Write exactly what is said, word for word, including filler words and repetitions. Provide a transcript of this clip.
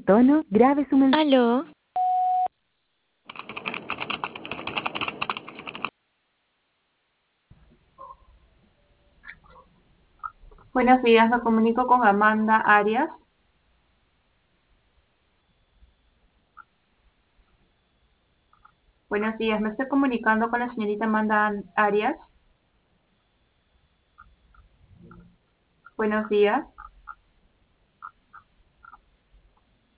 tono, grabe su mensaje. Aló, Buenos días, me comunico con Amanda Arias. Buenos días, me estoy comunicando con la señorita Amanda Arias. Buenos días.